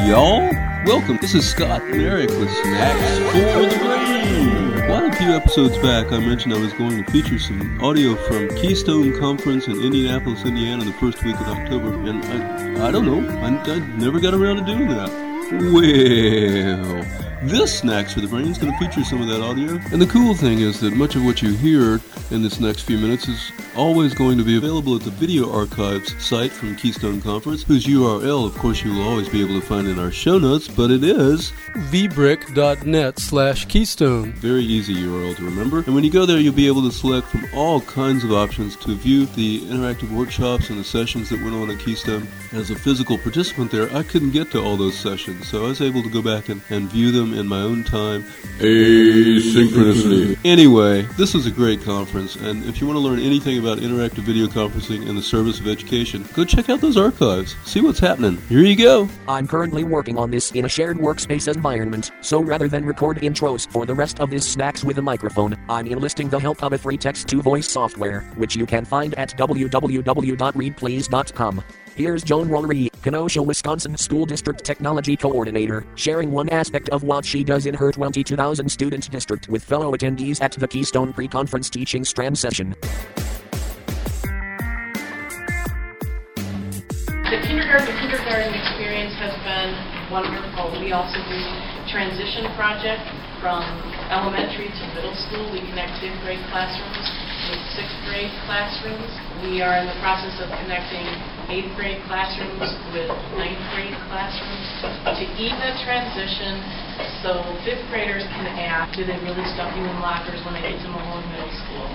y'all. Welcome. This is Scott and Eric with Snacks for the Brain. Well, a few episodes back, I mentioned I was going to feature some audio from Keystone Conference in Indianapolis, Indiana, the first week of October, and I don't know, I never got around to doing that. Well, this Snacks for the Brain is going to feature some of that audio, and the cool thing is that much of what you hear in this next few minutes is always going to be available at the Video Archives site from Keystone Conference, whose URL, of course, you will always be able to find in our show notes, but it is vbrick.net/Keystone. Very easy URL to remember. And when you go there, you'll be able to select from all kinds of options to view the interactive workshops and the sessions that went on at Keystone. As a physical participant there, I couldn't get to all those sessions, so I was able to go back and view them in my own time, asynchronously. Anyway, this was a great conference, and if you want to learn anything about interactive video conferencing in the service of education, go check out those archives. See what's happening. Here you go. I'm currently working on this in a shared workspace environment, so rather than record intros for the rest of this Snacks with a microphone, I'm enlisting the help of a free text-to-voice software, which you can find at www.readplease.com. Here's Joan Rollery, Kenosha, Wisconsin School District Technology Coordinator, sharing one aspect of what she does in her 22,000 student district with fellow attendees at the Keystone Pre-Conference Teaching Strand session. The kindergarten experience has been wonderful. We also do transition project from elementary to middle school. We connect 5th grade classrooms with 6th grade classrooms. We are in the process of connecting 8th grade classrooms with 9th grade classrooms to ease that transition so 5th graders can ask, do they really stuff you in lockers when they get to Mahone Middle School?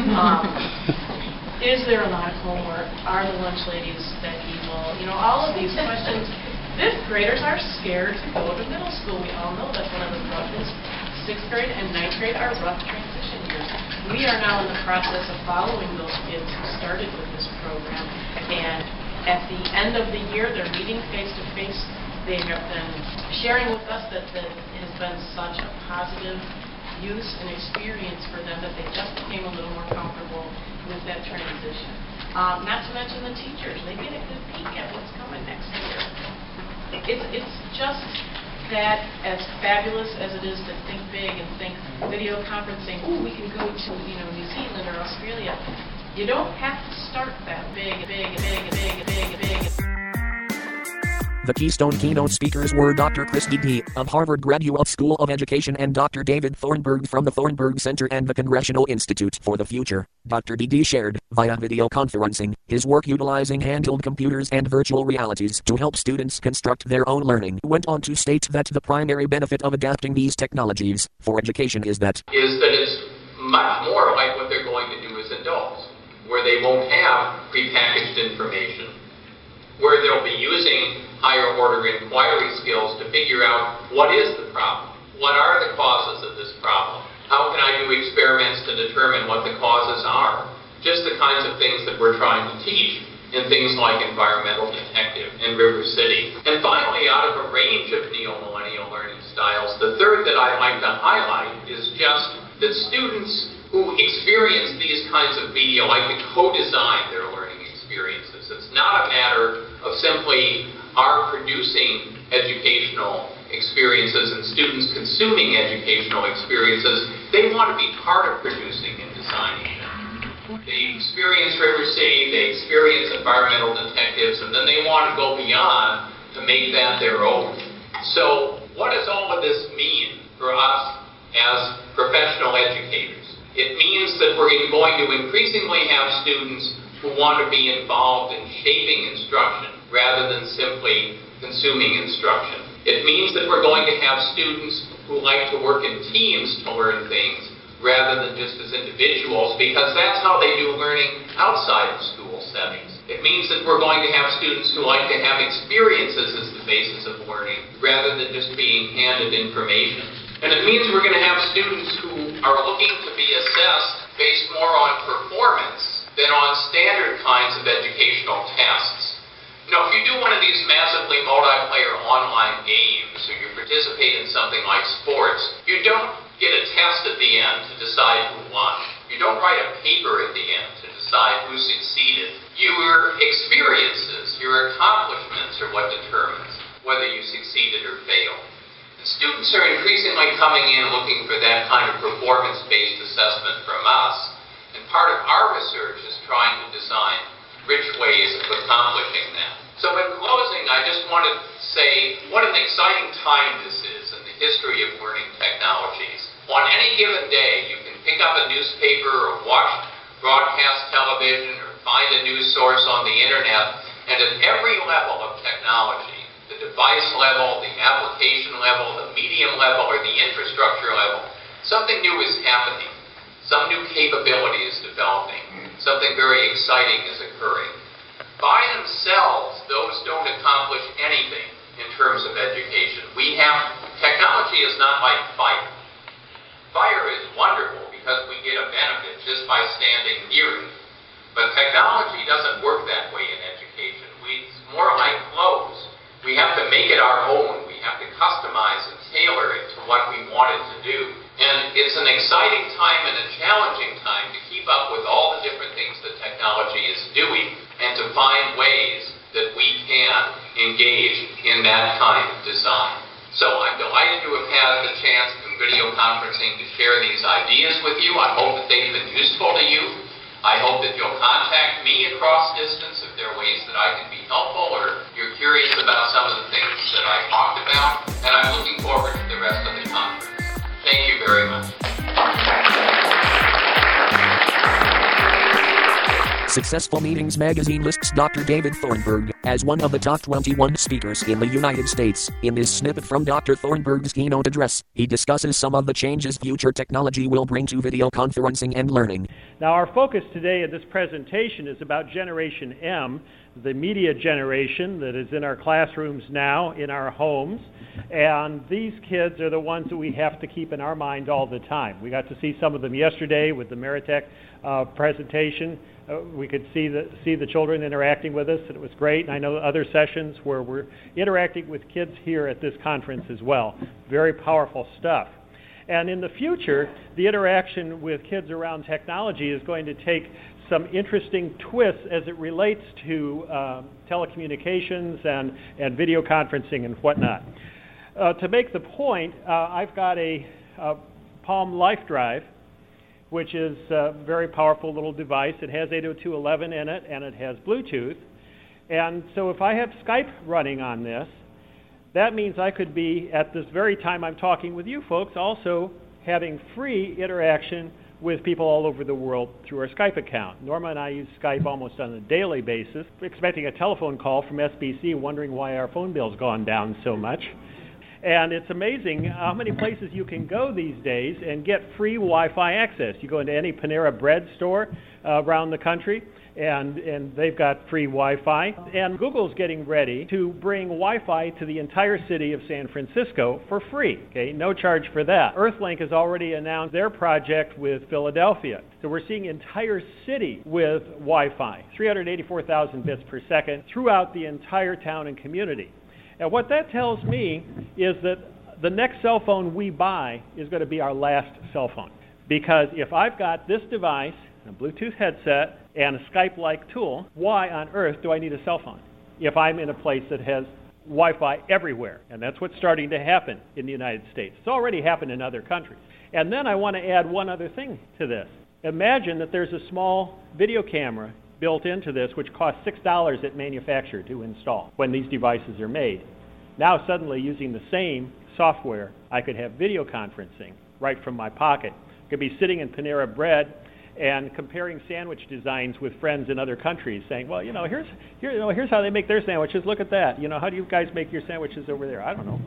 Is there a lot of homework? Are the lunch ladies that evil? You know, all of these questions. 5th graders are scared to go to middle school. We all know that's one of the roughest. 6th grade and 9th grade are rough transition years. We are now in the process of following those kids who started with this program, and at the end of the year, they're meeting face-to-face. They have been sharing with us that it has been such a positive use and experience for them that they just became a little more comfortable with that transition. Not to mention the teachers. They get a good peek at what's coming next year. It's just that, as fabulous as it is to think big and think video conferencing, we can go to New Zealand or Australia. You don't have to start that big. The Keystone keynote speakers were Dr. Chris Dede of Harvard Graduate School of Education and Dr. David Thornburg from the Thornburg Center and the Congressional Institute for the Future. Dr. Dede shared, via video conferencing, his work utilizing handheld computers and virtual realities to help students construct their own learning. He went on to state that the primary benefit of adapting these technologies for education is that it's much more like what they're going to do as adults, where they won't have prepackaged information, where they'll be using higher order inquiry skills to figure out what is the problem, what are the causes of this problem, how can I do experiments to determine what the causes are, just the kinds of things that we're trying to teach in things like Environmental Detective and River City. And finally, out of a range of neo-millennial learning styles, the third that I'd like to highlight is just that students who experience these kinds of media like to co-design their learning experiences. It's not a matter of simply our producing educational experiences and students consuming educational experiences. They want to be part of producing and designing them. They experience River City, they experience Environmental Detectives, and then they want to go beyond to make that their own. So what does all of this mean for us as professional educators? It means that we're going to increasingly have students who want to be involved in shaping instruction rather than simply consuming instruction. It means that we're going to have students who like to work in teams to learn things rather than just as individuals, because that's how they do learning outside of school settings. It means that we're going to have students who like to have experiences as the basis of learning rather than just being handed information. And it means we're going to have students who are looking to be assessed based more on performance than on standard kinds of educational tests. You know, if you do one of these massively multiplayer online games, or you participate in something like sports, you don't get a test at the end to decide who won. You don't write a paper at the end to decide who succeeded. Your experiences, your accomplishments are what determines whether you succeeded or failed. And students are increasingly coming in looking for that kind of performance-based assessment from us, and part of our research is trying to design rich ways of accomplishing that. So in closing, I just want to say what an exciting time this is in the history of learning technologies. On any given day, you can pick up a newspaper or watch broadcast television or find a news source on the internet, and at every level of technology, the device level, the application level, the medium level, or the infrastructure level, something new is happening. Some new capability is developing. Something very exciting is occurring. By themselves, those don't accomplish anything in terms of education. Technology is not like fire. Fire is wonderful because we get a benefit just by standing near it. But technology doesn't work that way in education. It's more like clothes. We have to make it our own. We have to customize and tailor it to what we want it to do. And it's an exciting time and a challenging time to keep up with all the different things that technology is doing and to find ways that we can engage in that kind of design. So I'm delighted to have had the chance through video conferencing to share these ideas with you. I hope that they've been useful to you. I hope that you'll contact me across distance if there are ways that I can be helpful or you're curious about some of the things that I talked about. And I'm looking forward to the rest of the conference. Thank you very much. Successful Meetings magazine lists Dr. David Thornburg as one of the top 21 speakers in the United States. In this snippet from Dr. Thornburg's keynote address, he discusses some of the changes future technology will bring to video conferencing and learning. Now, our focus today in this presentation is about Generation M, the media generation that is in our classrooms now, in our homes. And these kids are the ones that we have to keep in our mind all the time. We got to see some of them yesterday with the Meritech presentation. We could see the children interacting with us, and it was great. And I know other sessions where we're interacting with kids here at this conference as well. Very powerful stuff. And in the future, the interaction with kids around technology is going to take some interesting twists as it relates to telecommunications and video conferencing and whatnot. To make the point, I've got a Palm Life Drive, which is a very powerful little device. It has 802.11 in it, and it has Bluetooth. And so if I have Skype running on this, that means I could be, at this very time I'm talking with you folks, also having free interaction with people all over the world through our Skype account. Norma and I use Skype almost on a daily basis, expecting a telephone call from SBC, wondering why our phone bill's gone down so much. And it's amazing how many places you can go these days and get free Wi-Fi access. You go into any Panera Bread store around the country, and they've got free Wi-Fi. And Google's getting ready to bring Wi-Fi to the entire city of San Francisco for free. Okay, no charge for that. Earthlink has already announced their project with Philadelphia. So we're seeing entire city with Wi-Fi, 384,000 bits per second throughout the entire town and community. And what that tells me is that the next cell phone we buy is going to be our last cell phone. Because if I've got this device, a Bluetooth headset, and a Skype-like tool, why on earth do I need a cell phone if I'm in a place that has Wi-Fi everywhere? And that's what's starting to happen in the United States. It's already happened in other countries. And then I want to add one other thing to this. Imagine that there's a small video camera built into this, which costs $6 at manufacturer to install when these devices are made. Now suddenly, using the same software, I could have video conferencing right from my pocket. I could be sitting in Panera Bread and comparing sandwich designs with friends in other countries, saying, well, here's how they make their sandwiches. Look at that. How do you guys make your sandwiches over there? I don't know.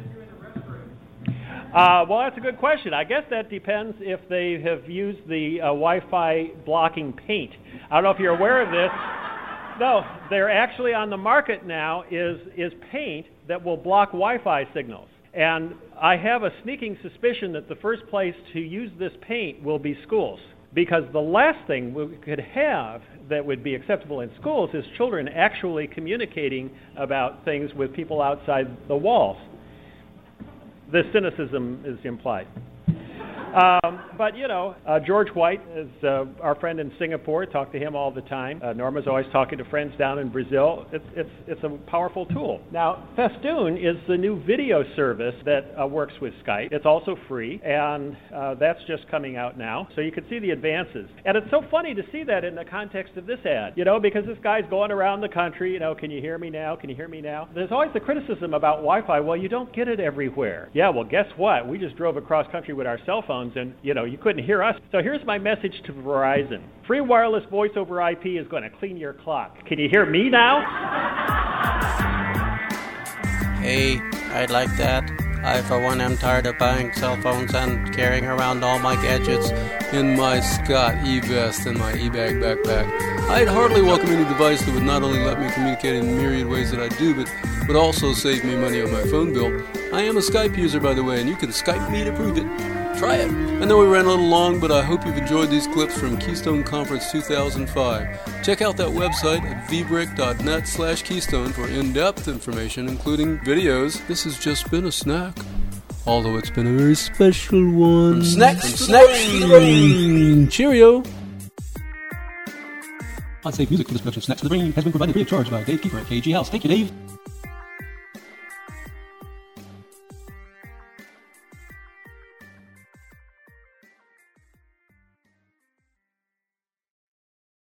Well, that's a good question. I guess that depends if they have used the Wi-Fi blocking paint. I don't know if you're aware of this. No, they're actually on the market now is paint that will block Wi-Fi signals. And I have a sneaking suspicion that the first place to use this paint will be schools. Because the last thing we could have that would be acceptable in schools is children actually communicating about things with people outside the walls. The cynicism is implied. But, George White is our friend in Singapore. Talk to him all the time. Norma's always talking to friends down in Brazil. It's a powerful tool. Now, Festoon is the new video service that works with Skype. It's also free, and that's just coming out now. So you can see the advances. And it's so funny to see that in the context of this ad, because this guy's going around the country, can you hear me now? Can you hear me now? There's always the criticism about Wi-Fi. Well, you don't get it everywhere. Yeah, well, guess what? We just drove across country with our cell phones, and, you couldn't hear us. So here's my message to Verizon. Free wireless voice over IP is going to clean your clock. Can you hear me now? Hey, I'd like that. I, for one, am tired of buying cell phones and carrying around all my gadgets in my Scott e-vest and my e-bag backpack. I'd hardly welcome any device that would not only let me communicate in myriad ways that I do, but would also save me money on my phone bill. I am a Skype user, by the way, and you can Skype me to prove it. Try it. I know we ran a little long, but I hope you've enjoyed these clips from Keystone Conference 2005. Check out that website at vbrick.net/Keystone for in-depth information, including videos. This has just been a snack, although it's been a very special one. Snacks. Cheerio. Podsafe music for this production of Snacks to the Brain has been provided free of charge by Dave Keeper at KG House. Thank you, Dave.